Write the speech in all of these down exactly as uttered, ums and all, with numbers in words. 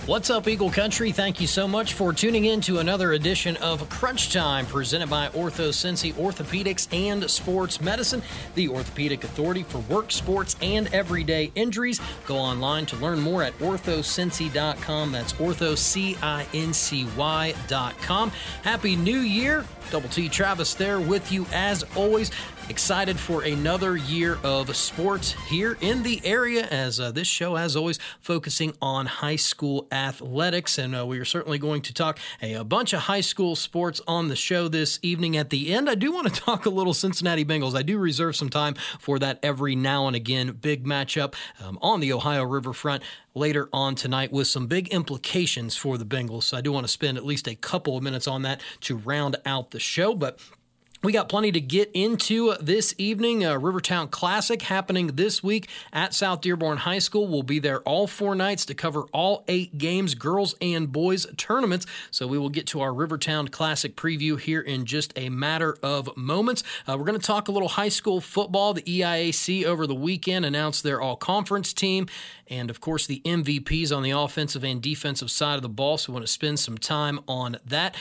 What's up, Eagle Country? Thank you so much for tuning in to another edition of Crunch Time, presented by OrthoCincy Orthopedics and Sports Medicine, the orthopedic authority for work, sports, and everyday injuries. Go online to learn more at ortho cincy dot com. That's ortho cincy dot com. Happy New Year. Double T Travis there with you as always. Excited for another year of sports here in the area, as uh, this show, as always, focusing on high school athletics. And uh, we are certainly going to talk a, a bunch of high school sports on the show this evening. At the end, I do want to talk a little Cincinnati Bengals. I do reserve some time for that every now and again. Big matchup um, on the Ohio Riverfront later on tonight with some big implications for the Bengals. So I do want to spend at least a couple of minutes on that to round out the show. But we got plenty to get into this evening. Uh, Rivertown Classic happening this week at South Dearborn High School. We'll be there all four nights to cover all eight games, girls and boys tournaments. So we will get to our Rivertown Classic preview here in just a matter of moments. Uh, we're going to talk a little high school football. The E I A C over the weekend announced their all-conference team and, of course, the M V Ps on the offensive and defensive side of the ball. So we want to spend some time on that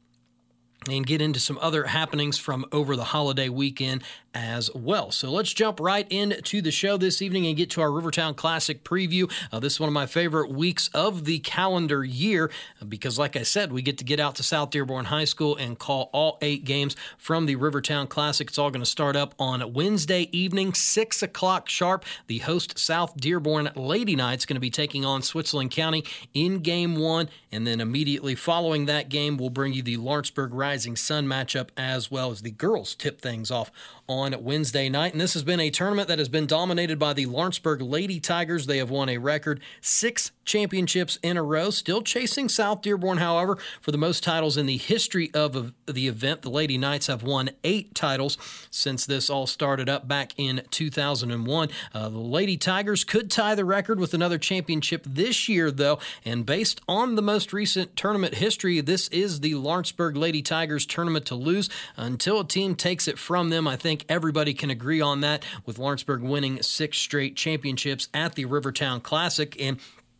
and get into some other happenings from over the holiday weekend as well. So let's jump right into the show this evening and get to our Rivertown Classic preview. Uh, this is one of my favorite weeks of the calendar year because, like I said, we get to get out to South Dearborn High School and call all eight games from the Rivertown Classic. It's all going to start up on Wednesday evening, six o'clock sharp. The host South Dearborn Lady Knights going to be taking on Switzerland County in game one, and then immediately following that game, we'll bring you the Lawrenceburg Rising Sun matchup as well as the girls tip things off on Wednesday night. And this has been a tournament that has been dominated by the Lawrenceburg Lady Tigers. They have won a record six championships in a row, still chasing South Dearborn, however, for the most titles in the history of the event. The Lady Knights have won eight titles since this all started up back in two thousand one. Uh, the Lady Tigers could tie the record with another championship this year, though, and based on the most recent tournament history, this is the Lawrenceburg Lady Tigers tournament to lose. Until a team takes it from them, I think everybody can agree on that, with Lawrenceburg winning six straight championships at the Rivertown Classic. And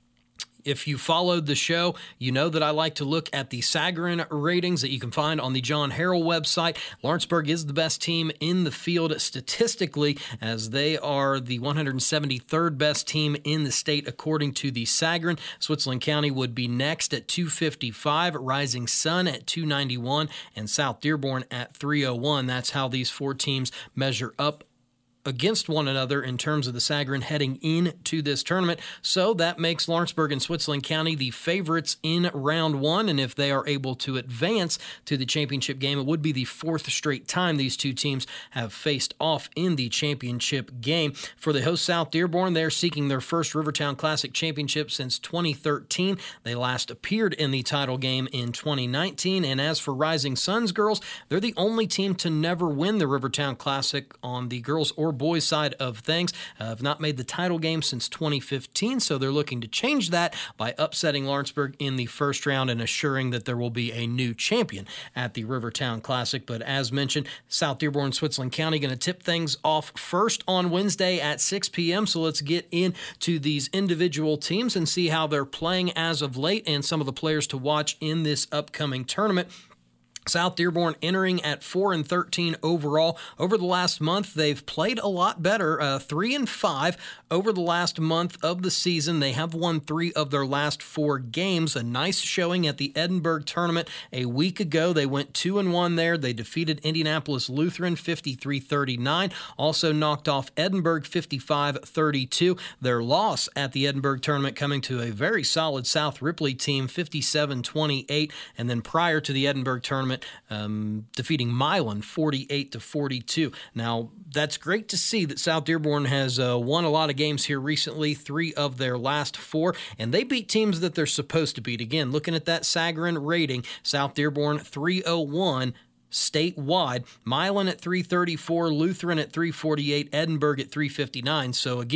if you followed the show, you know that I like to look at the Sagarin ratings that you can find on the John Harrell website. Lawrenceburg is the best team in the field statistically, as they are the one hundred seventy-third best team in the state according to the Sagarin. Switzerland County would be next at two fifty-five, Rising Sun at two ninety-one, and South Dearborn at three oh one. That's how these four teams measure up against one another in terms of the Sagarin heading into this tournament. So that makes Lawrenceburg and Switzerland County the favorites in round one. And if they are able to advance to the championship game, it would be the fourth straight time these two teams have faced off in the championship game. For the host South Dearborn, they're seeking their first Rivertown Classic championship since twenty thirteen. They last appeared in the title game in twenty nineteen. And as for Rising Suns girls, they're the only team to never win the Rivertown Classic on the girls or boys side of things. Uh, have not made the title game since twenty fifteen, so they're looking to change that by upsetting Lawrenceburg in the first round and assuring that there will be a new champion at the Rivertown Classic. But as mentioned, South Dearborn, Switzerland County going to tip things off first on Wednesday at six p.m. So let's get into these individual teams and see how they're playing as of late and some of the players to watch in this upcoming tournament. South Dearborn entering at four and thirteen overall. Over the last month, they've played a lot better, uh, three and five over the last month of the season. They have won three of their last four games. A nice showing at the Edinburgh tournament a week ago. They went two and one there. They defeated Indianapolis Lutheran fifty-three thirty-nine. Also knocked off Edinburgh fifty-five thirty-two. Their loss at the Edinburgh tournament coming to a very solid South Ripley team, fifty-seven twenty-eight. And then prior to the Edinburgh tournament, Um, defeating Milan forty-eight to forty-two. Now, that's great to see that South Dearborn has uh, won a lot of games here recently, three of their last four, and they beat teams that they're supposed to beat. Again, looking at that Sagarin rating, South Dearborn three oh one, statewide. Milan at three thirty-four, Lutheran at three forty-eight, Edinburgh at three fifty-nine. So again,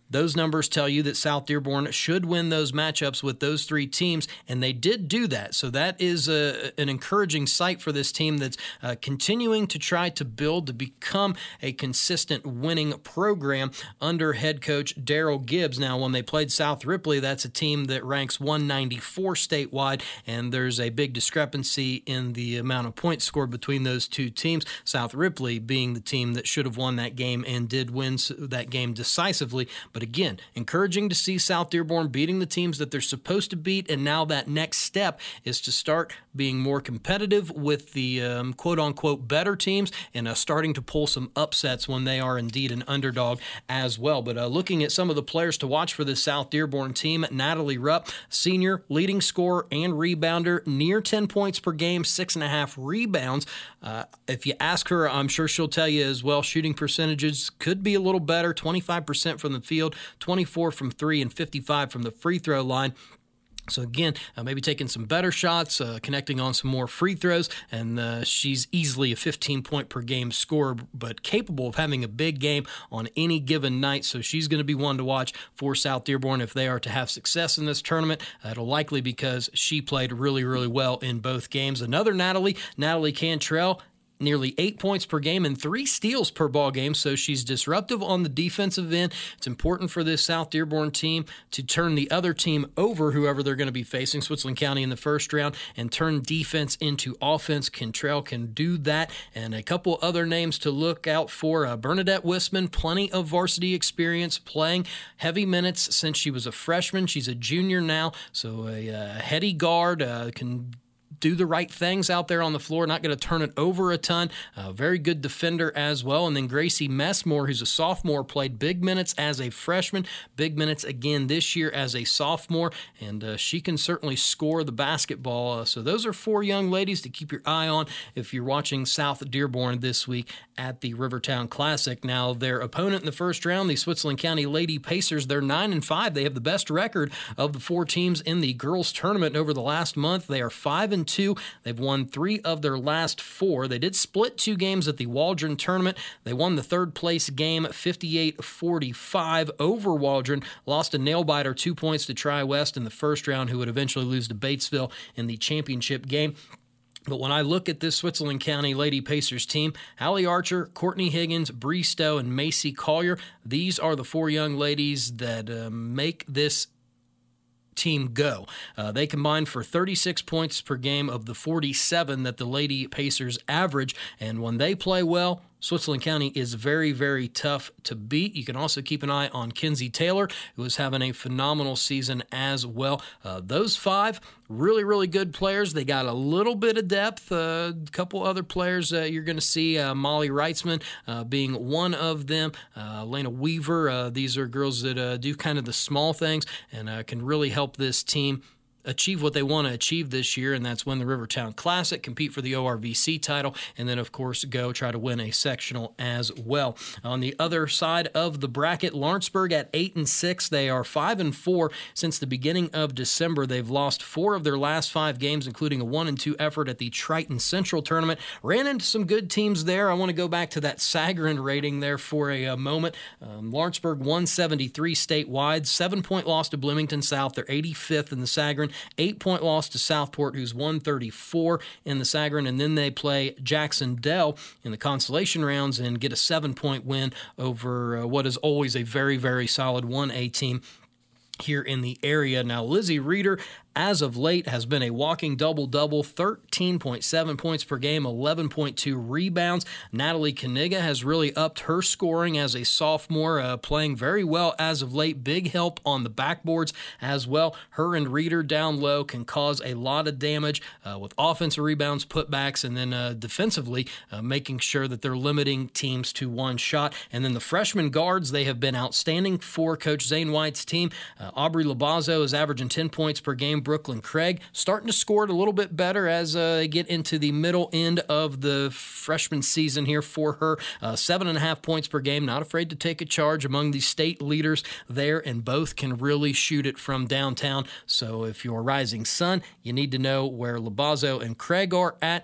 Those numbers tell you that South Dearborn should win those matchups with those three teams, and they did do that. So that is a, an encouraging sight for this team that's uh, continuing to try to build to become a consistent winning program under head coach Daryl Gibbs. Now, when they played South Ripley, that's a team that ranks one ninety-four statewide, and there's a big discrepancy in the amount of points scored between those two teams. South Ripley being the team that should have won that game and did win that game decisively. But again, encouraging to see South Dearborn beating the teams that they're supposed to beat, and now that next step is to start being more competitive with the um, quote-unquote better teams and uh, starting to pull some upsets when they are indeed an underdog as well. But uh, looking at some of the players to watch for this South Dearborn team, Natalie Rupp, senior, leading scorer and rebounder, near ten points per game, six and a half rebounds. Uh, if you ask her, I'm sure she'll tell you as well, shooting percentages could be a little better, twenty-five percent from the field, twenty-four from three, and fifty-five from the free throw line. So again, uh, maybe taking some better shots, uh, connecting on some more free throws, and uh, she's easily a fifteen point per game scorer, but capable of having a big game on any given night. So she's going to be one to watch for South Dearborn if they are to have success in this tournament. Uh, it'll likely because she played really, really well in both games. Another Natalie, Natalie Cantrell, nearly eight points per game and three steals per ball game, so she's disruptive on the defensive end. It's important for this South Dearborn team to turn the other team over, whoever they're going to be facing, Switzerland County in the first round, and turn defense into offense. Cantrell can do that. And a couple other names to look out for. Uh, Bernadette Wisman, plenty of varsity experience, playing heavy minutes since she was a freshman. She's a junior now, so a, a heady guard, uh, can do the right things out there on the floor, not going to turn it over a ton. Uh, very good defender as well. And then Gracie Messmore, who's a sophomore, played big minutes as a freshman, big minutes again this year as a sophomore, and uh, she can certainly score the basketball. Uh, so those are four young ladies to keep your eye on if you're watching South Dearborn this week at the Rivertown Classic. Now, their opponent in the first round, the Switzerland County Lady Pacers, they're nine and five. They have the best record of the four teams in the girls tournament over the last month. They are five and two. They've won three of their last four. They did split two games at the Waldron tournament. They won the third place game fifty-eight forty-five over Waldron, lost a nail-biter two points to Tri-West in the first round, who would eventually lose to Batesville in the championship game. But when I look at this Switzerland County Lady Pacers team, Hallie Archer, Courtney Higgins, Bree Stowe, and Macy Collier, these are the four young ladies that uh, make this team go. Uh, they combined for thirty-six points per game of the forty-seven that the Lady Pacers average, and when they play well, Switzerland County is very, very tough to beat. You can also keep an eye on Kinsey Taylor, who is having a phenomenal season as well. Uh, those five, really, really good players. They got a little bit of depth. Uh, a couple other players uh, you're going to see, uh, Molly Reitzman uh, being one of them, uh, Lena Weaver. Uh, these are girls that uh, do kind of the small things and uh, can really help this team achieve what they want to achieve this year, and that's win the Rivertown Classic, compete for the O R V C title, and then, of course, go try to win a sectional as well. On the other side of the bracket, Lawrenceburg at eight and six. They are five and four since the beginning of December. They've lost four of their last five games, including a one and two effort at the Triton Central Tournament. Ran into some good teams there. I want to go back to that Sagarin rating there for a, a moment. Um, Lawrenceburg one seventy-three statewide, seven-point loss to Bloomington South. They're eighty-fifth in the Sagarin. Eight-point loss to Southport, who's one thirty-four in the Sagarin, and then they play Jackson Dell in the consolation rounds and get a seven-point win over uh, what is always a very, very solid one A team here in the area. Now, Lizzie Reeder, as of late, has been a walking double-double, thirteen point seven points per game, eleven point two rebounds. Natalie Kaniga has really upped her scoring as a sophomore, uh, playing very well as of late. Big help on the backboards as well. Her and Reeder down low can cause a lot of damage uh, with offensive rebounds, putbacks, and then uh, defensively uh, making sure that they're limiting teams to one shot. And then the freshman guards, they have been outstanding for Coach Zane White's team. Uh, Aubrey Labazo is averaging ten points per game. Brooklyn Craig starting to score it a little bit better as uh, they get into the middle end of the freshman season here for her. Uh, seven and a half points per game, not afraid to take a charge among the state leaders there, and both can really shoot it from downtown. So if you're a rising sun, you need to know where Labazo and Craig are at.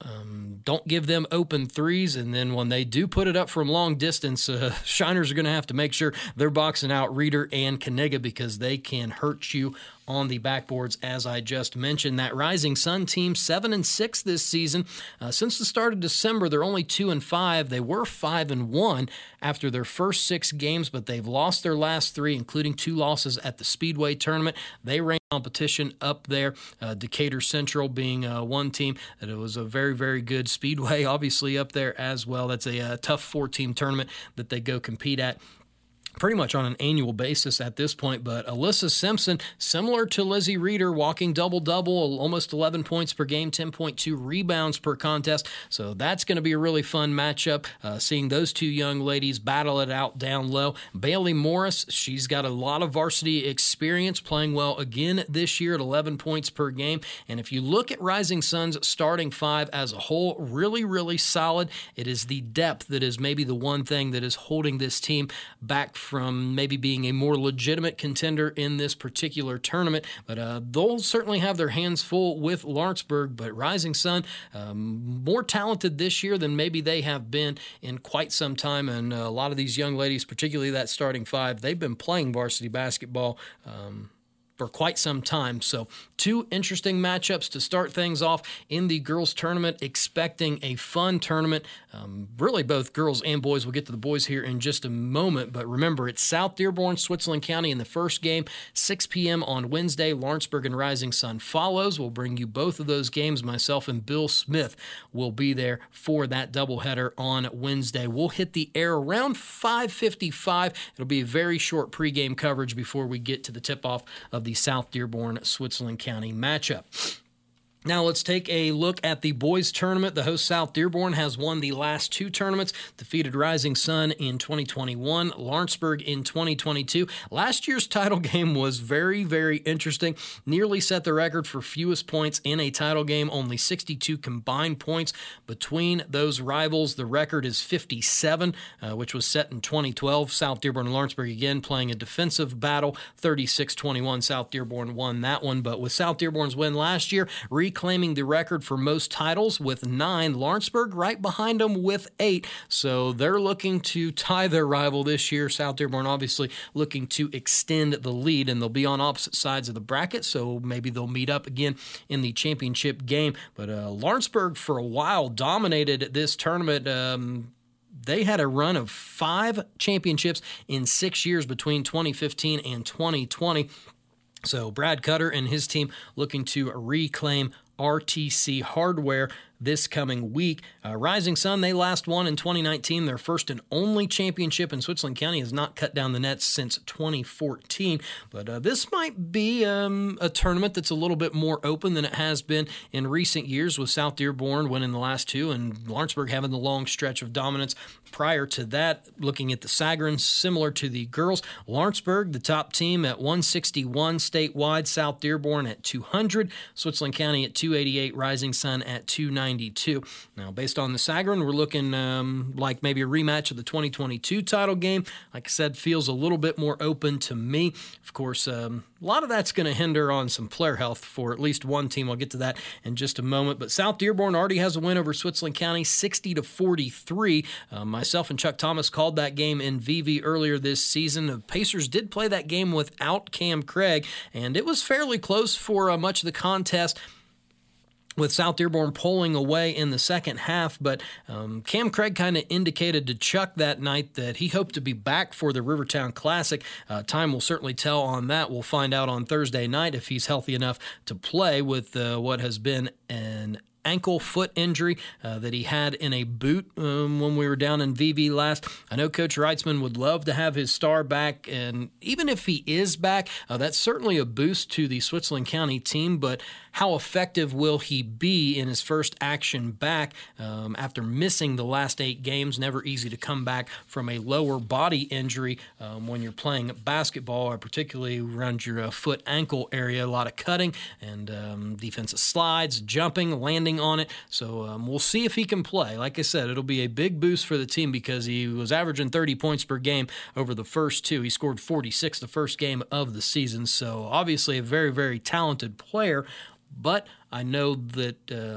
Um, don't give them open threes, and then when they do put it up from long distance, uh, Shiners are going to have to make sure they're boxing out Reeder and Kaniga because they can hurt you on the backboards, as I just mentioned. That Rising Sun team, seven and six this season. Uh, since the start of December, they're only two and five. They were five and one after their first six games, but they've lost their last three, including two losses at the Speedway tournament. They ran competition up there. Uh, Decatur Central being uh, one team that it was a very, very good Speedway, obviously up there as well. That's a, a tough four-team tournament that they go compete at pretty much on an annual basis at this point. But Alyssa Simpson, similar to Lizzie Reeder, walking double-double, almost eleven points per game, ten point two rebounds per contest. So that's going to be a really fun matchup, uh, seeing those two young ladies battle it out down low. Bailey Morris, she's got a lot of varsity experience, playing well again this year at eleven points per game. And if you look at Rising Sun's starting five as a whole, really, really solid. It is the depth that is maybe the one thing that is holding this team back from maybe being a more legitimate contender in this particular tournament. But uh, they'll certainly have their hands full with Lawrenceburg. But Rising Sun, um, more talented this year than maybe they have been in quite some time. And uh, a lot of these young ladies, particularly that starting five, they've been playing varsity basketball um, for quite some time. So two interesting matchups to start things off in the girls tournament, expecting a fun tournament. Um, really both girls and boys. We'll get to the boys here in just a moment, but remember, it's South Dearborn, Switzerland County in the first game, six p.m. on Wednesday. Lawrenceburg and Rising Sun follows. We'll bring you both of those games. Myself and Bill Smith will be there for that doubleheader on Wednesday. We'll hit the air around five fifty-five. It'll be a very short pregame coverage before we get to the tip-off of the South Dearborn, Switzerland County matchup. Now let's take a look at the boys tournament. The host South Dearborn has won the last two tournaments, defeated Rising Sun in twenty twenty-one, Lawrenceburg in twenty twenty-two. Last year's title game was very, very interesting. Nearly set the record for fewest points in a title game, only sixty-two combined points between those rivals. The record is fifty-seven, uh, which was set in twenty twelve. South Dearborn and Lawrenceburg again playing a defensive battle, thirty-six twenty-one. South Dearborn won that one, but with South Dearborn's win last year, claiming the record for most titles with nine. Lawrenceburg right behind them with eight. So they're looking to tie their rival this year. South Dearborn obviously looking to extend the lead, and they'll be on opposite sides of the bracket, so maybe they'll meet up again in the championship game. But uh, Lawrenceburg for a while dominated this tournament. Um, They had a run of five championships in six years between twenty fifteen and twenty twenty. So Brad Cutter and his team looking to reclaim R T C Hardware this coming week. Uh, Rising Sun, they last won in twenty nineteen. Their first and only championship in Switzerland County, has not cut down the nets since twenty fourteen. But uh, this might be um, a tournament that's a little bit more open than it has been in recent years, with South Dearborn winning the last two and Lawrenceburg having the long stretch of dominance prior to that. Looking at the Sagrins, similar to the girls, Lawrenceburg, the top team at one sixty-one statewide, South Dearborn at two hundred, Switzerland County at two eighty-eight, Rising Sun at two ninety-two. Now, based on the Sagrin, we're looking um, like maybe a rematch of the twenty twenty-two title game. Like I said, feels a little bit more open to me. Of course, um, a lot of that's going to hinder on some player health for at least one team. I'll get to that in just a moment. But South Dearborn already has a win over Switzerland County, sixty to forty-three. Uh, myself and Chuck Thomas called that game in V V earlier this season. The Pacers did play that game without Cam Craig, and it was fairly close for uh, much of the contest, with South Dearborn pulling away in the second half. But um, Cam Craig kind of indicated to Chuck that night that he hoped to be back for the Rivertown Classic. Uh, time will certainly tell on that. We'll find out on Thursday night if he's healthy enough to play with uh, what has been an ankle foot injury uh, that he had in a boot um, when we were down in V V last. I know Coach Reitzman would love to have his star back, and even if he is back, uh, that's certainly a boost to the Switzerland County team, but how effective will he be in his first action back um, after missing the last eight games? Never easy to come back from a lower body injury um, when you're playing basketball, or particularly around your uh, foot ankle area. A lot of cutting and um, defensive slides, jumping, landing on it. So um, we'll see if he can play. Like I said, it'll be a big boost for the team because he was averaging thirty points per game over the first two. He scored forty-six the first game of the season. So obviously a very, very talented player. But I know that um,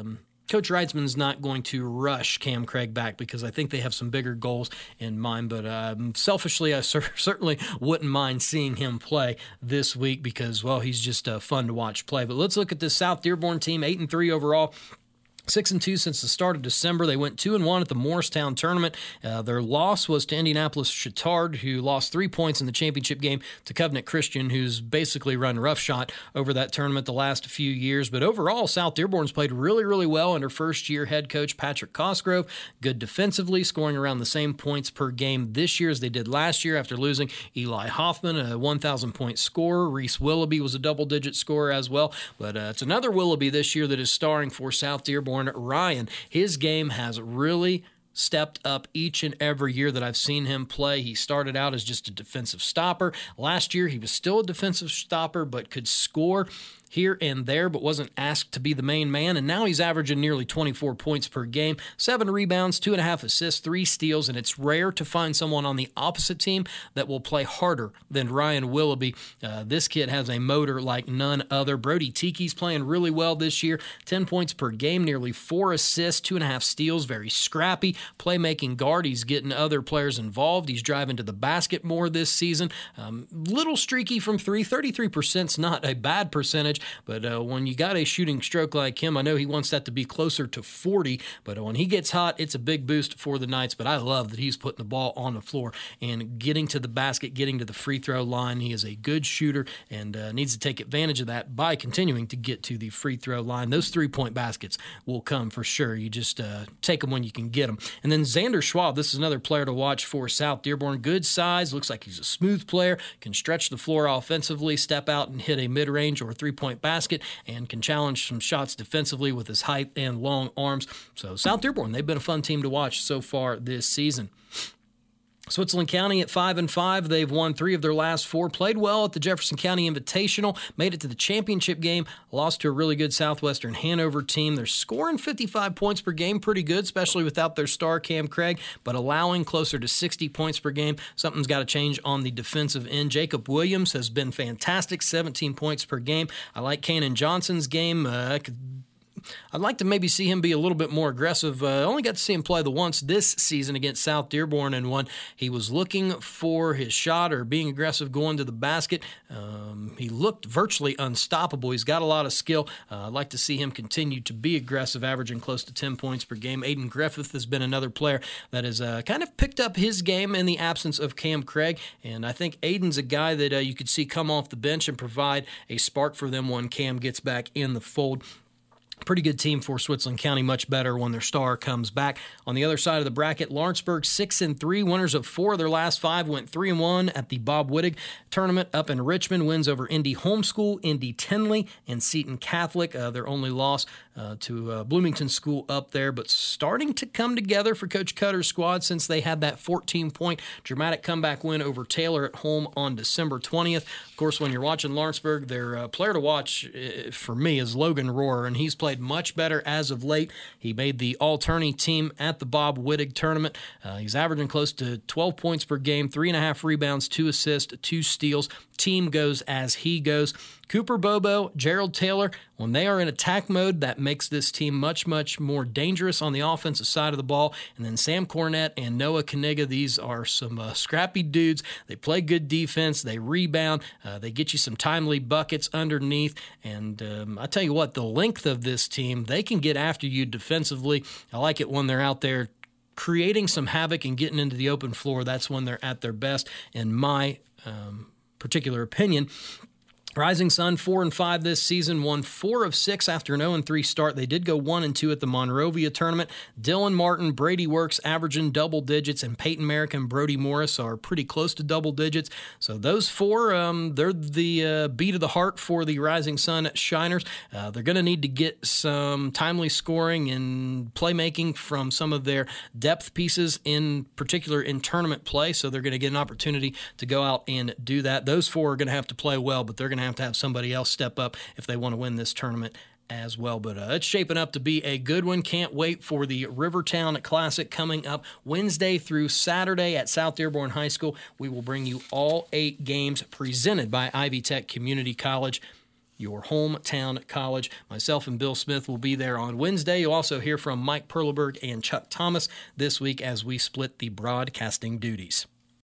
Coach Reitzman's not going to rush Cam Craig back because I think they have some bigger goals in mind. But um, selfishly, I cer- certainly wouldn't mind seeing him play this week because, well, he's just uh, fun to watch play. But let's look at this South Dearborn team, eight and three overall. Six and two since the start of December. They went two and one at the Morristown tournament. Uh, their loss was to Indianapolis Chittard, who lost three points in the championship game to Covenant Christian, who's basically run roughshod over that tournament the last few years. But overall, South Dearborn's played really, really well under first-year head coach Patrick Cosgrove. Good defensively, scoring around the same points per game this year as they did last year after losing Eli Hoffman, a one thousand point scorer. Reese Willoughby was a double-digit scorer as well. But uh, it's another Willoughby this year that is starring for South Dearborn. Ryan, his game has really stepped up each and every year that I've seen him play. He started out as just a defensive stopper. Last year, he was still a defensive stopper, but could score here and there, but wasn't asked to be the main man. And now he's averaging nearly twenty-four points per game, seven rebounds, two and a half assists, three steals. And it's rare to find someone on the opposite team that will play harder than Ryan Willoughby. Uh, this kid has a motor like none other. Brody Tiki's playing really well this year, ten points per game, nearly four assists, two and a half steals, very scrappy, playmaking guard. He's getting other players involved. He's driving to the basket more this season. Um, little streaky from three, thirty-three percent is not a bad percentage. But uh, when you got a shooting stroke like him, I know he wants that to be closer to forty, but when he gets hot, it's a big boost for the Knights. But I love that he's putting the ball on the floor and getting to the basket, getting to the free throw line. He is a good shooter and uh, needs to take advantage of that by continuing to get to the free throw line. Those three-point baskets will come for sure. You just uh, take them when you can get them. And then Xander Schwab, this is another player to watch for South Dearborn. Good size, looks like he's a smooth player, can stretch the floor offensively, step out and hit a mid-range or three-point basket, and can challenge some shots defensively with his height and long arms. So South Dearborn, they've been a fun team to watch so far this season. Switzerland County at five and five. They've won three of their last four. Played well at the Jefferson County Invitational. Made it to the championship game. Lost to a really good Southwestern Hanover team. They're scoring fifty-five points per game, pretty good, especially without their star Cam Craig, but allowing closer to sixty points per game. Something's got to change on the defensive end. Jacob Williams has been fantastic, seventeen points per game. I like Kanan Johnson's game. Uh, I could I'd like to maybe see him be a little bit more aggressive. I uh, only got to see him play the once this season against South Dearborn, and when he was looking for his shot or being aggressive going to the basket, um, he looked virtually unstoppable. He's got a lot of skill. Uh, I'd like to see him continue to be aggressive, averaging close to ten points per game. Aiden Griffith has been another player that has uh, kind of picked up his game in the absence of Cam Craig, and I think Aiden's a guy that uh, you could see come off the bench and provide a spark for them when Cam gets back in the fold. Pretty good team for Switzerland County, much better when their star comes back. On the other side of the bracket, Lawrenceburg six and three, winners of four of their last five, went three and one at the Bob Wittig tournament up in Richmond. Wins over Indy Homeschool, Indy Tenley, and Seton Catholic. Uh, their only loss uh, to uh, Bloomington School up there, but starting to come together for Coach Cutter's squad since they had that fourteen-point dramatic comeback win over Taylor at home on December twentieth. Of course, when you're watching Lawrenceburg, their uh, player to watch uh, for me is Logan Rohrer, and he's played much better as of late. He made the all-tourney team at the Bob Wittig tournament. Uh, he's averaging close to twelve points per game, three and a half rebounds, two assists, two steals. Team goes as he goes. Cooper Bobo, Gerald Taylor, when they are in attack mode, that makes this team much, much more dangerous on the offensive side of the ball. And then Sam Cornett and Noah Kaniga, these are some uh, scrappy dudes. They play good defense. They rebound. Uh, they get you some timely buckets underneath. And um, I tell you what, the length of this team, they can get after you defensively. I like it when they're out there creating some havoc and getting into the open floor. That's when they're at their best, in my um, particular opinion. Rising Sun, four and five this season, won four of six after an oh and three start. They did go one and two at the Monrovia tournament. Dylan Martin, Brady Works averaging double digits, and Peyton Merrick and Brody Morris are pretty close to double digits. So those four, um, they're the uh, beat of the heart for the Rising Sun Shiners. Uh, they're going to need to get some timely scoring and playmaking from some of their depth pieces, in particular in tournament play. So they're going to get an opportunity to go out and do that. Those four are going to have to play well, but they're going to have to have somebody else step up if they want to win this tournament as well. But uh, it's shaping up to be a good one. Can't wait for the Rivertown Classic coming up Wednesday through Saturday at South Dearborn High School. We will bring you all eight games presented by Ivy Tech Community College. your hometown college. Myself and Bill Smith will be there on Wednesday. You'll also hear from Mike Perleberg and Chuck Thomas this week as we split the broadcasting duties.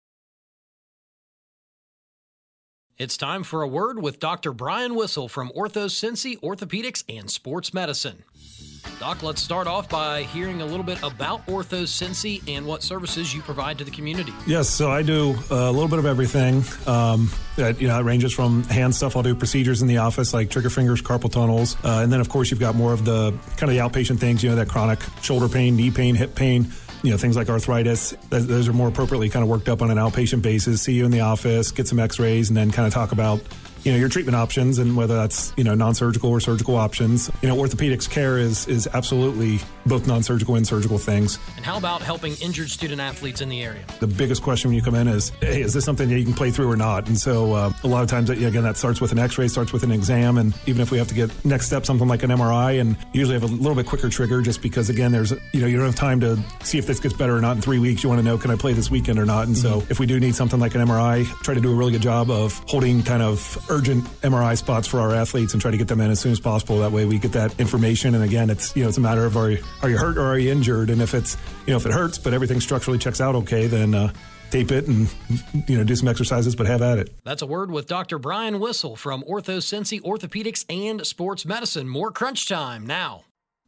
It's time for a word with Doctor Brian Whistle from OrthoCincy Orthopedics and Sports Medicine. Doc, let's start off by hearing a little bit about OrthoCincy and what services you provide to the community. Yes, so I do a little bit of everything. Um, that, you know, it ranges from hand stuff. I'll do procedures in the office like trigger fingers, carpal tunnels, uh, and then of course you've got more of the kind of the outpatient things. You know, that chronic shoulder pain, knee pain, hip pain. You know, things like arthritis, those are more appropriately kind of worked up on an outpatient basis. See you in the office, get some x-rays, and then kind of talk about, you know, your treatment options and whether that's, you know, non-surgical or surgical options. You know, orthopedics care is is absolutely both non-surgical and surgical things. And how about helping injured student athletes in the area? The biggest question when you come in is, hey, is this something that you can play through or not? And so uh, a lot of times, again, that starts with an x-ray, starts with an exam, and even if we have to get next step, something like an M R I, and usually have a little bit quicker trigger just because, again, there's, you know, you don't have time to see if this gets better or not in three weeks. You want to know, can I play this weekend or not? And mm-hmm. so if we do need something like an M R I, try to do a really good job of holding kind of urgent M R I spots for our athletes and try to get them in as soon as possible. That way we get that information. And again, it's, you know, it's a matter of are you, are you hurt or are you injured? And if it's, you know, if it hurts, but everything structurally checks out okay, then uh, tape it and, you know, do some exercises, but have at it. That's a word with Doctor Brian Whistle from OrthoCincy Orthopedics and Sports Medicine. More Crunch Time now.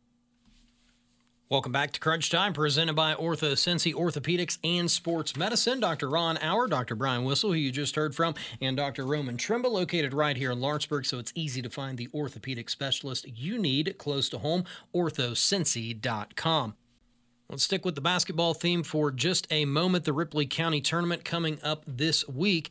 Welcome back to Crunch Time, presented by OrthoCincy Orthopedics and Sports Medicine. Doctor Ron Auer, Doctor Brian Whistle, who you just heard from, and Doctor Roman Trimble, located right here in Lawrenceburg, so it's easy to find the orthopedic specialist you need close to home, ortho cincy dot com. Let's stick with the basketball theme for just a moment. The Ripley County Tournament coming up this week.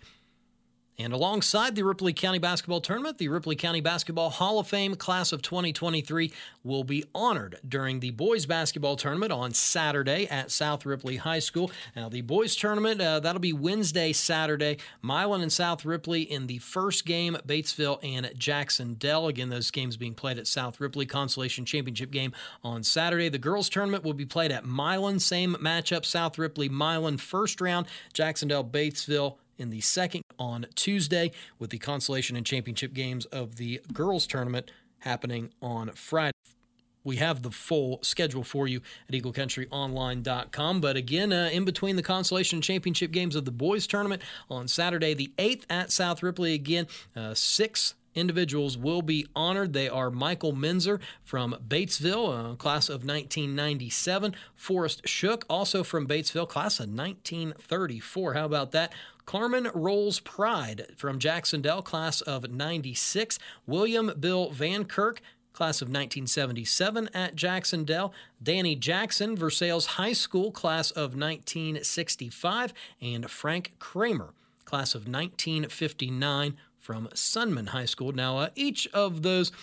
And alongside the Ripley County Basketball Tournament, the Ripley County Basketball Hall of Fame class of twenty twenty-three will be honored during the boys basketball tournament on Saturday at South Ripley High School. Now, the boys tournament, uh, that'll be Wednesday, Saturday. Milan and South Ripley in the first game, Batesville and Jacksonville. Again, those games being played at South Ripley. Consolation Championship game on Saturday. The girls tournament will be played at Milan. Same matchup, South Ripley, Milan first round, Jacksonville, Batesville in the second on Tuesday, with the consolation and championship games of the girls tournament happening on Friday. We have the full schedule for you at eagle country online dot com. But again, uh, in between the consolation and championship games of the boys tournament on Saturday the eighth at South Ripley, again, uh, six individuals will be honored. They are Michael Menzer from Batesville, uh, class of nineteen ninety-seven. Forrest Shook, also from Batesville, class of nineteen thirty-four. How about that? Carmen Rolls Pride from Jacksonville, class of ninety-six. William Bill Van Kirk, class of nineteen seventy-seven at Jacksonville. Danny Jackson, Versailles High School, class of nineteen sixty-five. And Frank Kramer, class of nineteen fifty-nine from Sunman High School. Now, uh, each of those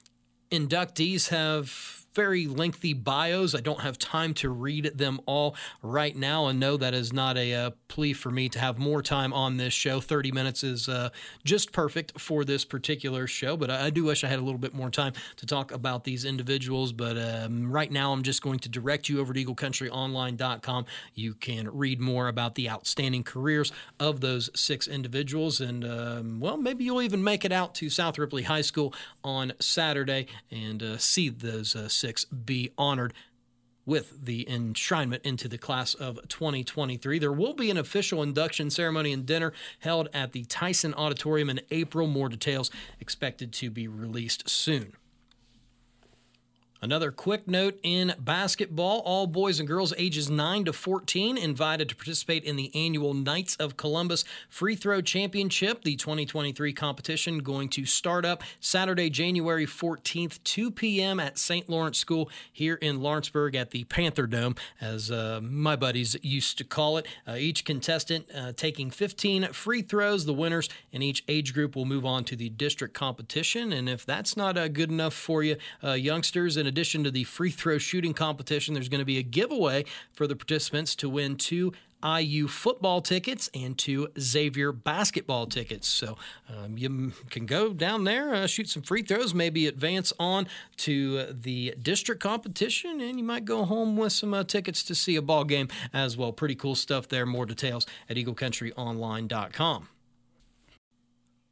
inductees have very lengthy bios. I don't have time to read them all right now, and no, that is not a, a plea for me to have more time on this show. thirty minutes is uh, just perfect for this particular show, but I, I do wish I had a little bit more time to talk about these individuals, but um, right now I'm just going to direct you over to eagle country online dot com. You can read more about the outstanding careers of those six individuals, and um, well, maybe you'll even make it out to South Ripley High School on Saturday and uh, see those uh, six be honored with the enshrinement into the class of twenty twenty-three. There will be an official induction ceremony and dinner held at the Tyson Auditorium in April. More details expected to be released soon. Another quick note in basketball, all boys and girls ages nine to fourteen invited to participate in the annual Knights of Columbus Free Throw Championship. The twenty twenty-three competition going to start up Saturday, January fourteenth, two p.m. at Saint Lawrence School here in Lawrenceburg at the Panther Dome, as uh, my buddies used to call it. Uh, each contestant uh, taking fifteen free throws. The winners in each age group will move on to the district competition, and if that's not uh, good enough for you, uh, youngsters, in addition to the free throw shooting competition, there's going to be a giveaway for the participants to win two I U football tickets and two Xavier basketball tickets. So um, you can go down there, uh, shoot some free throws, maybe advance on to the district competition, and you might go home with some uh, tickets to see a ball game as well. Pretty cool stuff there. More details at eagle country online dot com.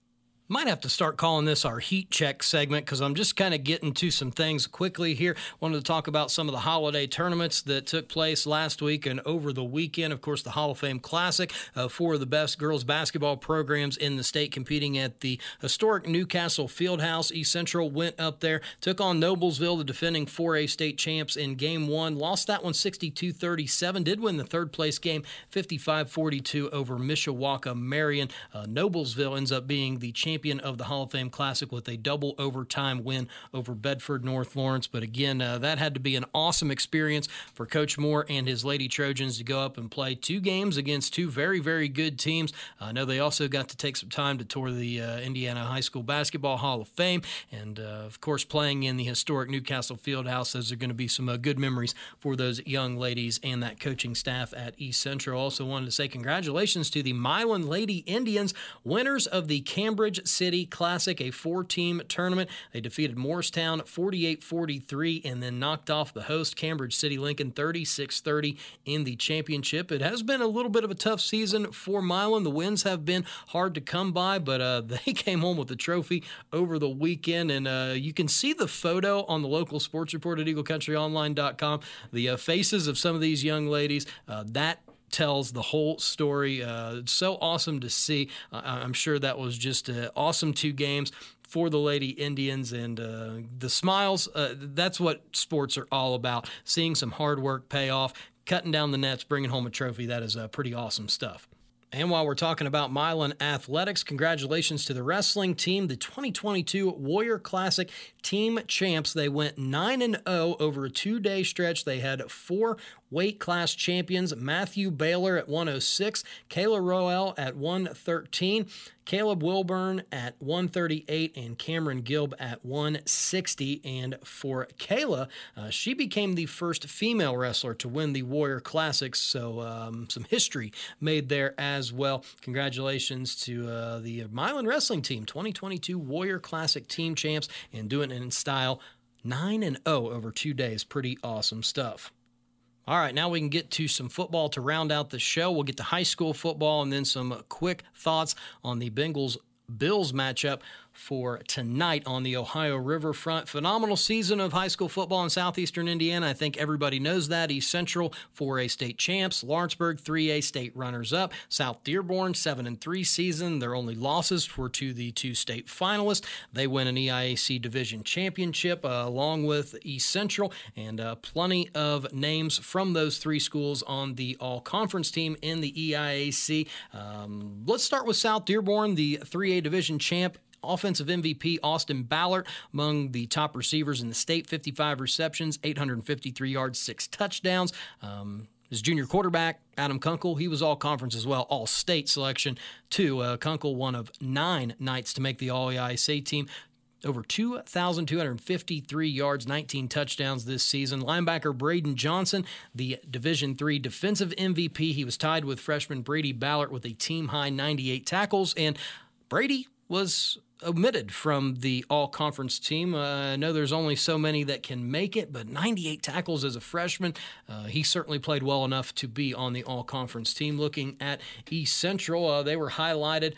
Might have to start calling this our heat check segment because I'm just kind of getting to some things quickly here. Wanted to talk about some of the holiday tournaments that took place last week and over the weekend. Of course, the Hall of Fame Classic, uh, four of the best girls basketball programs in the state competing at the historic Newcastle Fieldhouse. East Central went up there, took on Noblesville, the defending four A state champs, in game one. Lost that one sixty-two thirty-seven. Did win the third place game fifty-five forty-two over Mishawaka Marion. Uh, Noblesville ends up being the champion champion of the Hall of Fame Classic with a double overtime win over Bedford North Lawrence. But again, uh, that had to be an awesome experience for Coach Moore and his Lady Trojans to go up and play two games against two very, very good teams. I know they also got to take some time to tour the uh, Indiana High School Basketball Hall of Fame. And, uh, of course, playing in the historic Newcastle Fieldhouse, those are going to be some uh, good memories for those young ladies and that coaching staff at East Central. Also wanted to say congratulations to the Milan Lady Indians, winners of the Cambridge City Classic, a four-team tournament. They defeated Morristown forty-eight forty-three and then knocked off the host Cambridge City Lincoln thirty-six thirty in the championship. It has been a little bit of a tough season for Milan. The wins have been hard to come by, but uh, they came home with the trophy over the weekend, and uh, you can see the photo on the local sports report at eagle country online dot com. The uh, faces of some of these young ladies, uh, that tells the whole story. Uh, it's so awesome to see. Uh, I'm sure that was just uh, awesome two games for the Lady Indians, and uh, the smiles, uh, that's what sports are all about. Seeing some hard work pay off, cutting down the nets, bringing home a trophy, that is uh, pretty awesome stuff. And while we're talking about Milan athletics, congratulations to the wrestling team, the twenty twenty-two Warrior Classic team champs. They went nine and oh over a two-day stretch. They had four weight class champions: Matthew Baylor at one oh six, Kayla Roel at one thirteen, Caleb Wilburn at one thirty-eight, and Cameron Gilb at one sixty. And for Kayla, uh, she became the first female wrestler to win the Warrior Classics, so um, some history made there as well. Congratulations to uh, the Milan wrestling team, twenty twenty-two Warrior Classic team champs, and doing it in style, nine and oh over two days. Pretty awesome stuff. All right, now we can get to some football to round out the show. We'll get to high school football and then some quick thoughts on the Bengals-Bills matchup for tonight on the Ohio Riverfront. Phenomenal season of high school football in southeastern Indiana. I think everybody knows that. East Central, four A state champs. Lawrenceburg, three A state runners-up. South Dearborn, seven and three season. Their only losses were to the two state finalists. They win an E I A C division championship uh, along with East Central, and uh, plenty of names from those three schools on the all-conference team in the E I A C. Um, let's start with South Dearborn, the three A division champ. Offensive M V P Austin Ballard, among the top receivers in the state, fifty-five receptions, eight hundred fifty-three yards, six touchdowns. Um, his junior quarterback, Adam Kunkel, he was all-conference as well, all-state selection too. Uh, Kunkel, one of nine Knights to make the all-E I A C team. Over two thousand two hundred fifty-three yards, nineteen touchdowns this season. Linebacker Braden Johnson, the Division three defensive M V P. He was tied with freshman Brady Ballard with a team-high ninety-eight tackles, and Brady was omitted from the all-conference team. Uh, I know there's only so many that can make it, but ninety-eight tackles as a freshman. Uh, he certainly played well enough to be on the all-conference team. Looking at East Central, uh, they were highlighted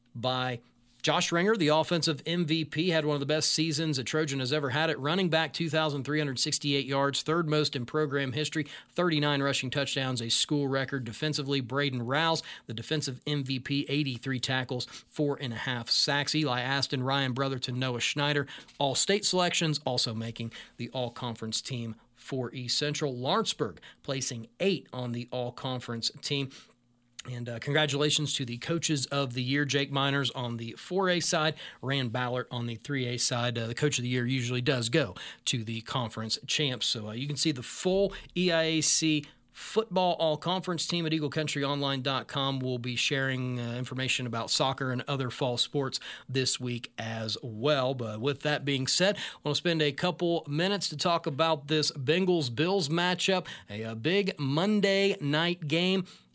by Josh Ringer, the offensive M V P, had one of the best seasons a Trojan has ever had at running back, two thousand three hundred sixty-eight yards, third most in program history, thirty-nine rushing touchdowns, a school record. Defensively, Braden Rouse, the defensive M V P, eighty-three tackles, four and a half sacks. Eli Aston, Ryan Brotherton, Noah Schneider, all state selections, also making the all-conference team for East Central. Lawrenceburg placing eight on the all-conference team. And uh, congratulations to the coaches of the year, Jake Miners on the four A side, Rand Ballard on the three A side. Uh, the coach of the year usually does go to the conference champs. So uh, you can see the full E I A C football all-conference team at eagle country online dot com. We'll be sharing uh, information about soccer and other fall sports this week as well. But with that being said, I want to spend a couple minutes to talk about this Bengals-Bills matchup, a, a big Monday night game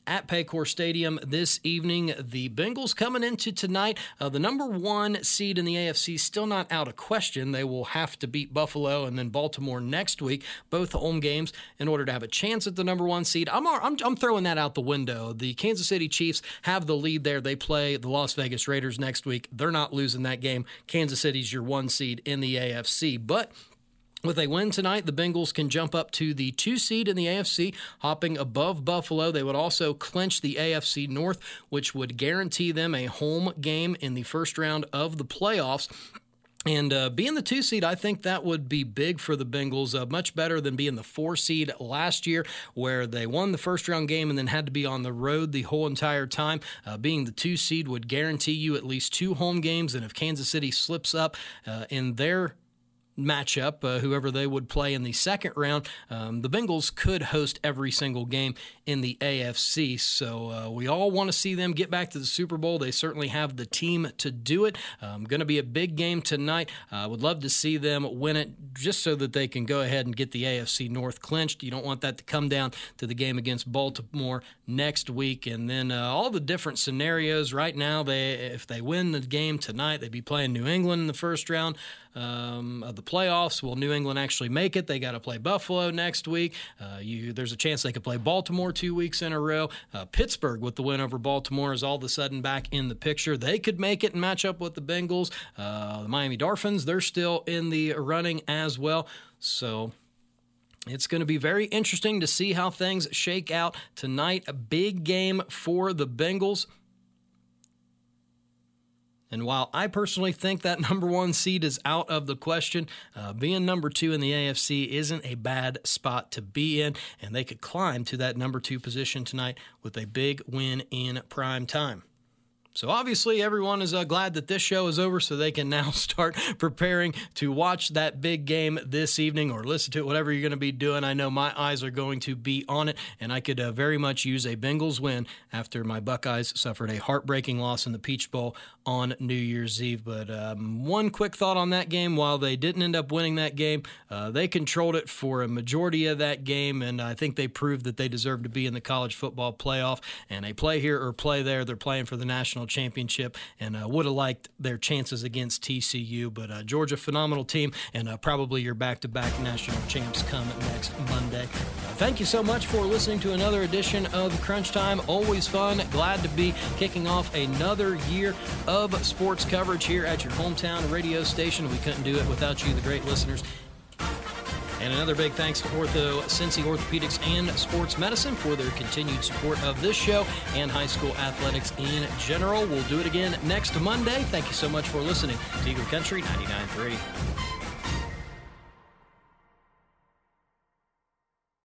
at Paycor Stadium this evening. The Bengals coming into tonight. Uh, the number one seed in the A F C still not out of question. They will have to beat Buffalo and then Baltimore next week, both home games, in order to have a chance at the number one seed. I'm, I'm, I'm throwing that out the window. The Kansas City Chiefs have the lead there. They play the Las Vegas Raiders next week. They're not losing that game. Kansas City's your one seed in the A F C. But with a win tonight, the Bengals can jump up to the two seed in the A F C, hopping above Buffalo. They would also clinch the A F C North, which would guarantee them a home game in the first round of the playoffs. And uh, being the two seed, I think that would be big for the Bengals, uh, much better than being the four seed last year, where they won the first round game and then had to be on the road the whole entire time. Uh, being the two seed would guarantee you at least two home games, and if Kansas City slips up uh, in their matchup, uh, whoever they would play in the second round, um, the Bengals could host every single game in the A F C. So uh, we all want to see them get back to the Super Bowl. They certainly have the team to do it. Um, going to be a big game tonight. I uh, would love to see them win it just so that they can go ahead and get the A F C North clinched. You don't want that to come down to the game against Baltimore next week. And then uh, all the different scenarios right now, they if they win the game tonight, they'd be playing New England in the first round um, of the playoffs. Will New England actually make it? They got to play Buffalo next week. Uh, you, there's a chance they could play Baltimore two weeks in a row. Uh, Pittsburgh, with the win over Baltimore, is all of a sudden back in the picture. They could make it and match up with the Bengals. Uh, the Miami Dolphins, they're still in the running as well. So it's going to be very interesting to see how things shake out tonight. A big game for the Bengals. And while I personally think that number one seed is out of the question, uh, being number two in the A F C isn't a bad spot to be in, and they could climb to that number two position tonight with a big win in prime time. So obviously everyone is uh, glad that this show is over so they can now start preparing to watch that big game this evening or listen to it, whatever you're going to be doing. I know my eyes are going to be on it, and I could uh, very much use a Bengals win after my Buckeyes suffered a heartbreaking loss in the Peach Bowl on New Year's Eve. But um, one quick thought on that game: while they didn't end up winning that game, uh, they controlled it for a majority of that game, and I think they proved that they deserve to be in the college football playoff. And a play here or play there, they're playing for the national championship, and uh, would have liked their chances against T C U. But uh, Georgia, phenomenal team, and uh, probably your back-to-back national champs come next Monday. Uh, thank you so much for listening to another edition of Crunch Time. Always fun. Glad to be kicking off another year of sports coverage here at your hometown radio station. We couldn't do it without you, the great listeners. And another big thanks to Ortho Cincy Orthopedics and Sports Medicine for their continued support of this show and high school athletics in general. We'll do it again next Monday. Thank you so much for listening to Eagle Country ninety-nine point three.